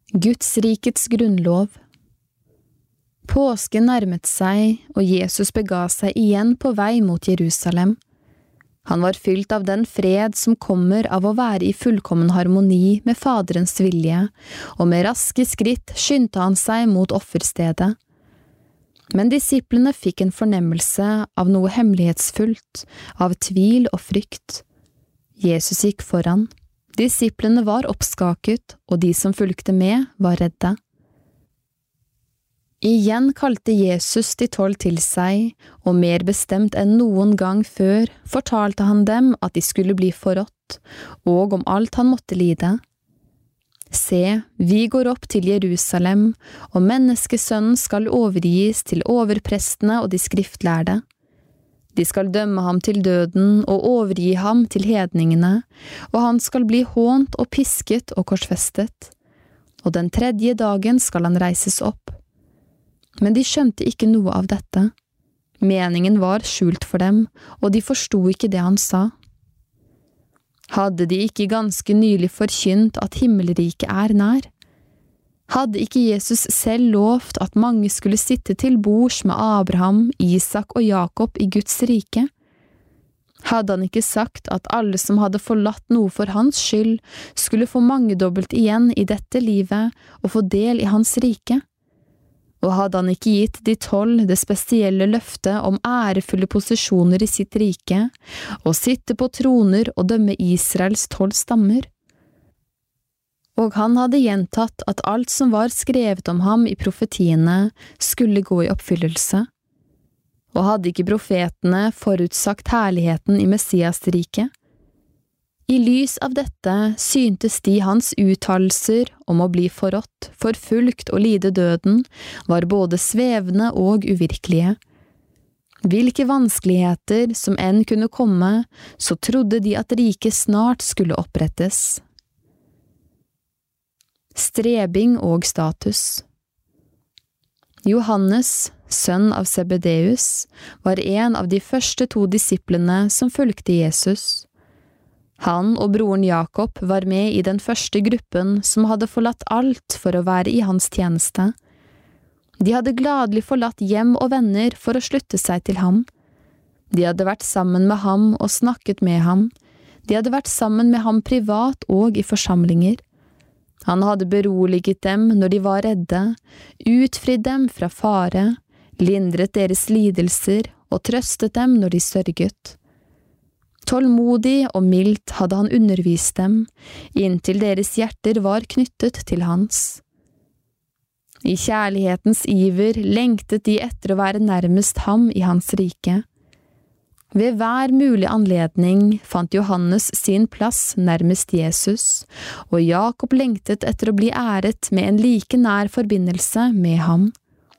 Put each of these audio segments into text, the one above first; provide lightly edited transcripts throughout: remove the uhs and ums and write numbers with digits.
Guds rikets grunnlov. Påsken nærmet seg, og Jesus bega seg igjen på vei mot Jerusalem. Han var fylt av den fred som kommer av å være i fullkommen harmoni med Faderens vilje, og med raske skritt skyndte han seg mot offerstedet. Men disiplene fikk en fornemmelse av noe hemmelighetsfullt, av tvil og frykt. Jesus gikk foran. Disiplene var oppskaket, og de som fulgte med var redde. Igjen kalte Jesus de 12 til seg, og mer bestemt enn noen gang før fortalte han dem at de skulle bli forrådt, og om alt han måtte lide. Se, vi går opp til Jerusalem, og menneskesønnen skal overgis til overprestene og de skriftlærde. De skal dømme ham til døden og overgi ham til hedningene, og han skal bli hånt og pisket og korsfestet. Og den 3. dagen skal han reises opp. Men de skjønte ikke noe av dette. Meningen var skjult for dem, og de forstod ikke det han sa. Hadde de ikke ganske nylig forkynt at himmelriket er nær? Hadde ikke Jesus selv lovt at mange skulle sitte til bords med Abraham, Isak og Jakob i Guds rike? Hadde han ikke sagt at alle som hadde forlatt noe for hans skyld, skulle få mangedobbelt igjen i dette livet og få del i hans rike? Og hadde han ikke gitt de 12 det spesielle løftet om ærefulle posisjoner i sitt rike, og sitte på troner og dømme Israels 12 stammer? Og han hadde gjentatt at alt som var skrevet om ham i profetiene skulle gå i oppfyllelse. Og hadde ikke profetene forutsagt herligheten i Messias-riket? I lys av dette syntes de hans uttalelser om å bli forrådt, forfulgt og lide døden var både svevende og uvirkelige. Hvilke vanskeligheter som enn kunne komme, så trodde de at riket snart skulle opprettes. Strebing og status. Johannes, sønn av Zebedeus, var en av de første 2 disiplene som fulgte Jesus. Han og broren Jakob var med i den første gruppen som hadde forlatt alt for å være i hans tjeneste. De hadde gladelig forlatt hjem og venner for å slutte seg til ham. De hadde vært sammen med ham og snakket med ham. De hadde vært sammen med ham privat og i forsamlinger. Han hadde beroliget dem når de var redde, utfridd dem fra fare, lindret deres lidelser og trøstet dem når de sørget. Tålmodig og mildt hadde han undervist dem, inntil deres hjerter var knyttet til hans. I kjærlighetens iver lengtet de etter å være nærmest ham i hans rike. Ved hver mulig anledning fant Johannes sin plass nærmest Jesus, og Jakob lengtet etter å bli æret med en like nær forbindelse med ham.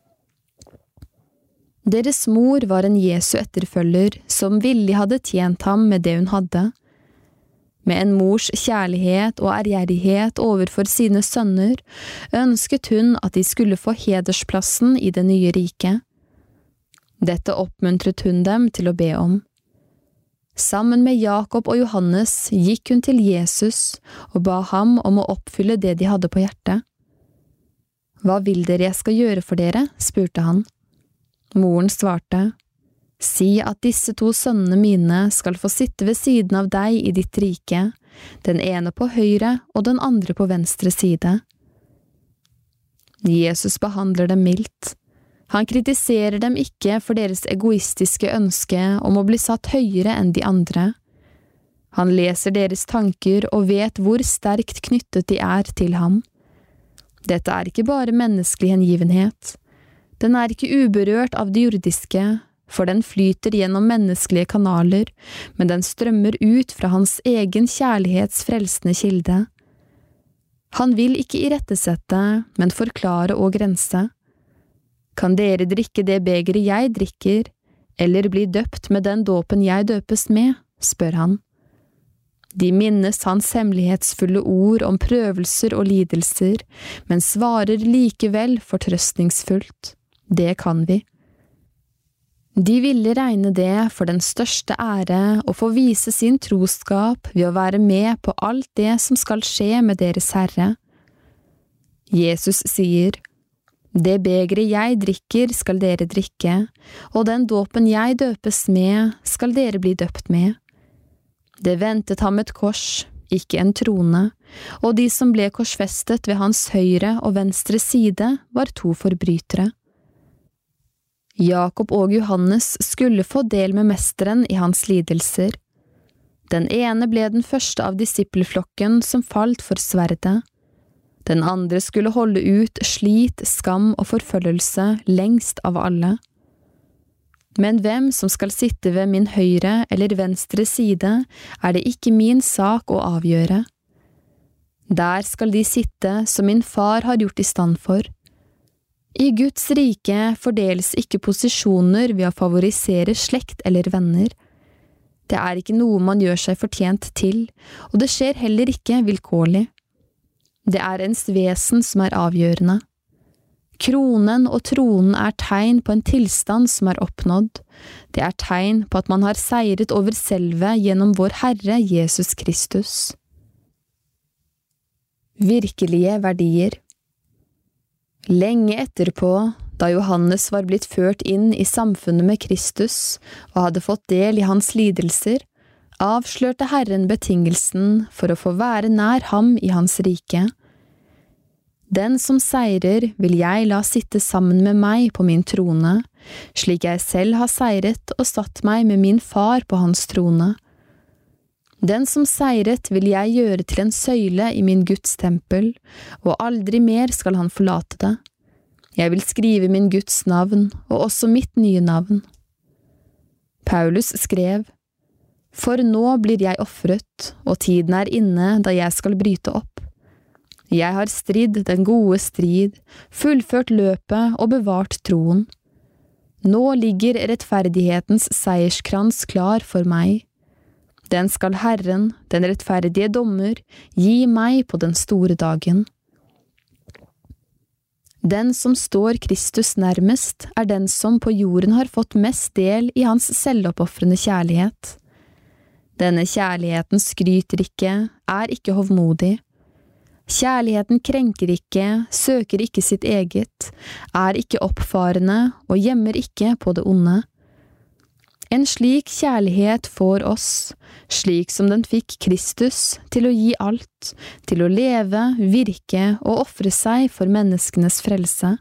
Deres mor var en Jesu etterfølger som villig hadde tjent ham med det hun hadde. Med en mors kjærlighet og ærgjerrighet overfor sine sønner ønsket hun at de skulle få hedersplassen i det nye riket. Dette oppmuntret hun dem til å be om. Sammen med Jakob og Johannes gikk hun til Jesus og ba ham om å oppfylle det de hadde på hjertet. «Hva vil dere jeg skal gjøre for dere?» spurte han. Moren svarte, «Si at disse 2 sønnene mine skal få sitte ved siden av deg i ditt rike, den ene på høyre og den andre på venstre side.» Jesus behandler dem mildt. Han kritiserer dem ikke for deres egoistiske ønske om å bli satt høyere enn de andre. Han leser deres tanker og vet hvor sterkt knyttet de er til ham. Dette er ikke bare menneskelig hengivenhet. Den er ikke uberørt av det jordiske, for den flyter gjennom menneskelige kanaler, men den strømmer ut fra hans egen kjærlighets frelsende kilde. Han vil ikke irettesette, men forklare og grense. Kan dere drikke det begeret jeg drikker, eller bli døpt med den dåpen jeg døpes med, spør han. De minnes hans hemmelighetsfulle ord om prøvelser og lidelser, men svarer likevel fortrøstningsfullt. Det kan vi. De ville regne det for den største ære å få vise sin troskap ved å være med på alt det som skal skje med deres Herre. Jesus sier, «Det begeret jeg drikker skal dere drikke, og den dåpen jeg døpes med skal dere bli døpt med.» Det ventet ham et kors, ikke en trone, og de som ble korsfestet ved hans høyre og venstre side var 2 forbrytere. Jakob og Johannes skulle få del med mesteren i hans lidelser. Den ene ble den første av disippelflokken som falt for sverdet. Den andre skulle holde ut slit, skam og forfølgelse lengst av alle. Men hvem som skal sitte ved min høyre eller venstre side, er det ikke min sak å avgjøre. Der skal de sitte som min far har gjort i stand for. I Guds rike fordeles ikke posisjoner ved å favorisere slekt eller venner. Det er ikke noe man gjør seg fortjent til, og det skjer heller ikke vilkårlig. Det er ens vesen som er avgjørende. Kronen og tronen er tegn på en tilstand som er oppnådd. Det er tegn på at man har seiret over selve gjennom vår Herre Jesus Kristus. Virkelige verdier. Lenge etterpå, da Johannes var blitt ført inn i samfunnet med Kristus og hadde fått del i hans lidelser, avslørte Herren betingelsen for å få være nær ham i hans rike. Den som seirer vil jeg la sitte sammen med meg på min trone, slik jeg selv har seiret og satt meg med min far på hans trone. Den som seiret vil jeg gjøre til en søyle i min Guds tempel, og aldri mer skal han forlate det. Jeg vil skrive min Guds navn, og også mitt nye navn. Paulus skrev, «For nå blir jeg offret, og tiden er inne da jeg skal bryte opp. Jeg har stridd den gode strid, fullført løpet og bevart troen. Nå ligger rettferdighetens seierskrans klar for meg. Den skal Herren, den rettferdige dommer, gi meg på den store dagen. Den som står Kristus nærmest, er den som på jorden har fått mest del i hans selvoppofrende kjærlighet. Denne kjærligheten skryter ikke, er ikke hovmodig. Kjærligheten krenker ikke, søker ikke sitt eget, er ikke oppfarende og gjemmer ikke på det onde. En slik kjærlighet får oss, slik som den fikk Kristus, til å gi alt, til å leve, virke og ofre seg for menneskenes frelse.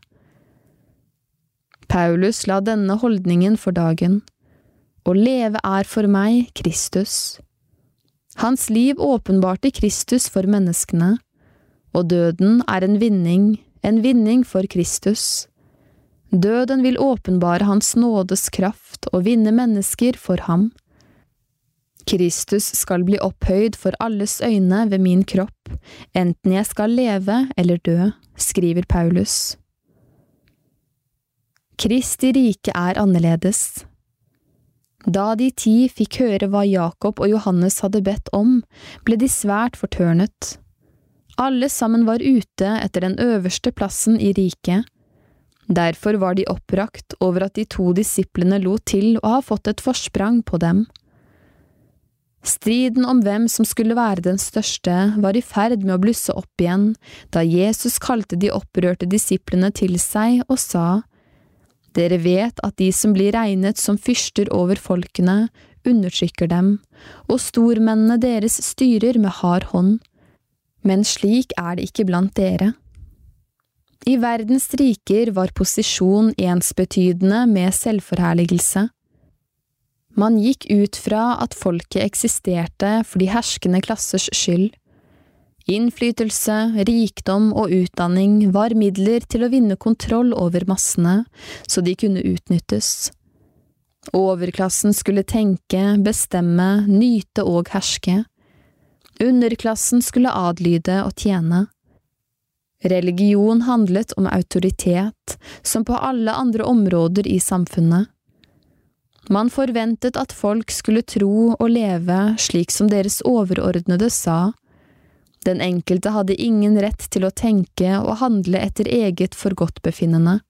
Paulus la denne holdningen for dagen. Å leve er for meg Kristus. Hans liv åpenbarte Kristus for menneskene, og døden er en vinning for Kristus. Døden vil åpenbare hans nådes kraft og vinne mennesker for ham. Kristus skal bli opphøyd for alles øyne ved min kropp, enten jeg skal leve eller dø, skriver Paulus. Kristi rike er annerledes. Da de 10 fikk høre hva Jakob og Johannes hadde bedt om, ble de svært fortørnet. Alle sammen var ute etter den øverste plassen i riket. Derfor var de oppbrakt over at de 2 disiplene lot til å ha fått et forsprang på dem. Striden om hvem som skulle være den største var i ferd med å blusse opp igjen, da Jesus kalte de opprørte disiplene til seg og sa, «Dere vet at de som blir regnet som fyrster over folkene, undertrykker dem, og stormennene deres styrer med hard hånd. Men slik er det ikke blant dere. I verdens riker var posisjon ensbetydende med selvforherligelse. Man gikk ut fra at folket eksisterte for de herskende klassers skyld. Innflytelse, rikdom og utdanning var midler til å vinne kontroll over massene, så de kunne utnyttes. Overklassen skulle tenke, bestemme, nyte og herske. Underklassen skulle adlyde og tjene. Religion handlet om autoritet, som på alle andre områder i samfunnet. Man forventet at folk skulle tro og leve slik som deres overordnede sa. Den enkelte hadde ingen rett til å tenke og handle etter eget forgodtbefinnende.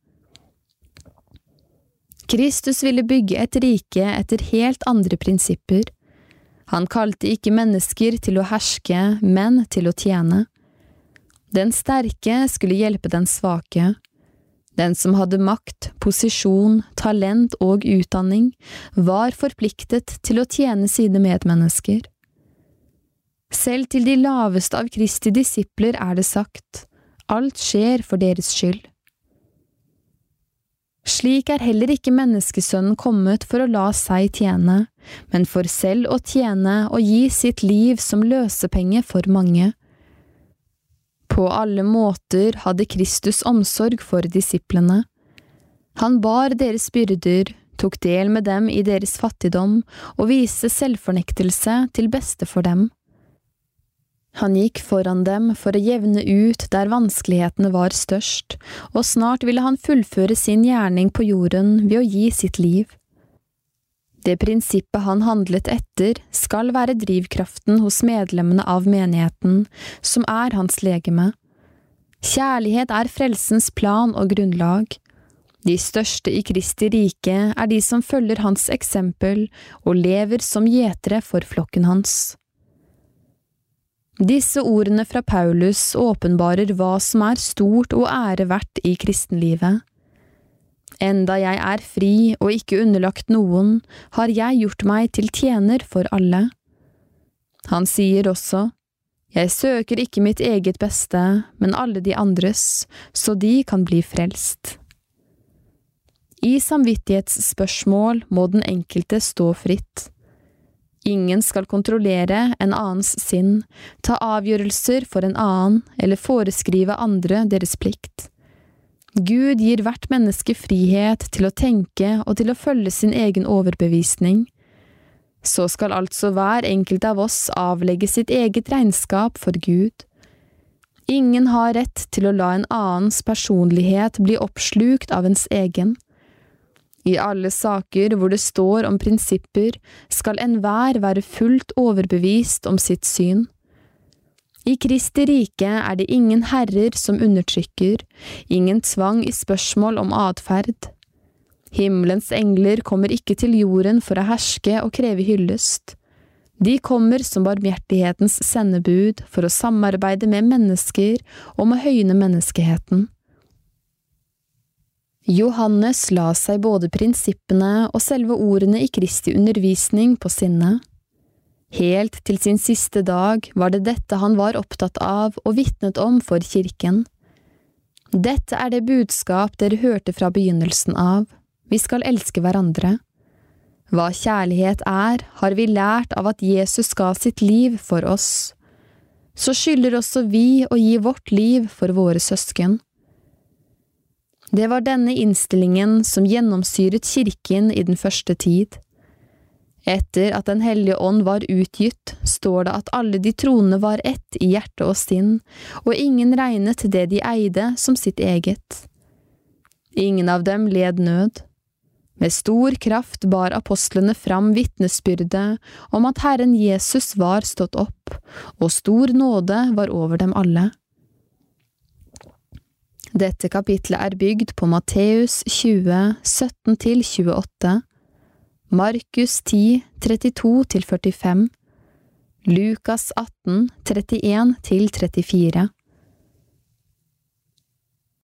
Kristus ville bygge et rike etter helt andre prinsipper. Han kalte ikke mennesker til å herske, men til å tjene. Den sterke skulle hjelpe den svake. Den som hadde makt, posisjon, talent og utdanning, var forpliktet til å tjene sine medmennesker. Selv til de laveste av Kristi disipler er det sagt, alt skjer for deres skyld. Slik er heller ikke menneskesønnen kommet for å la seg tjene, men for selv å tjene og gi sitt liv som løsepenge for mange. På alle måter hadde Kristus omsorg for disiplene. Han bar deres byrder, tok del med dem i deres fattigdom og viste selvfornektelse til beste for dem. Han gikk foran dem for å jevne ut der vanskelighetene var størst, og snart ville han fullføre sin gjerning på jorden ved å gi sitt liv. Det prinsippet han handlet etter skal være drivkraften hos medlemmene av menigheten, som er hans legeme. Kjærlighet er frelsens plan og grunnlag. De største i Kristi rike er de som følger hans eksempel og lever som gjetere for flokken hans. Disse ordene fra Paulus åpenbarer hva som er stort og ære verdt i kristenlivet. Enda jeg er fri og ikke underlagt noen, har jeg gjort meg til tjener for alle. Han sier også, jeg søker ikke mitt eget beste, men alle de andres, så de kan bli frelst. I samvittighetsspørsmål må den enkelte stå fritt. Ingen skal kontrollere en annens sinn, ta avgjørelser for en annen eller foreskrive andre deres plikt. Gud gir hvert menneske frihet til å tenke og til å følge sin egen overbevisning. Så skal altså hver enkelt av oss avlegge sitt eget regnskap for Gud. Ingen har rett til å la en annens personlighet bli oppslukt av ens egen. I alle saker hvor det står om prinsipper, skal enhver være fullt overbevist om sitt syn. I Kristi rike er det ingen herrer som undertrykker, ingen tvang i spørsmål om adferd. Himmelens engler kommer ikke til jorden for å herske og kreve hyllest. De kommer som barmhjertighetens sendebud for å samarbeide med mennesker om å høyne menneskeheten. Johannes la seg både prinsippene og selve ordene i Kristi undervisning på sinne. Helt til sin siste dag var det dette han var opptatt av og vitnet om for kirken. Dette er det budskap dere hørte fra begynnelsen av. Vi skal elske hverandre. Hva kjærlighet er, har vi lært av at Jesus ga sitt liv for oss. Så skylder også vi å gi vårt liv for våre søsken. Det var denne innstillingen som gjennomsyret kirken i den første tid. Etter at Den hellige ånd var utgitt, står det at alle de troende var ett i hjerte og sinn, og ingen regnet det de eide som sitt eget. Ingen av dem led nød. Med stor kraft bar apostlene fram vitnesbyrdet om at Herren Jesus var stått opp, og stor nåde var over dem alle. Dette kapitlet er bygd på Matteus 20, 17–28, Markus 10, 32–45, Lukas 18, 31–34.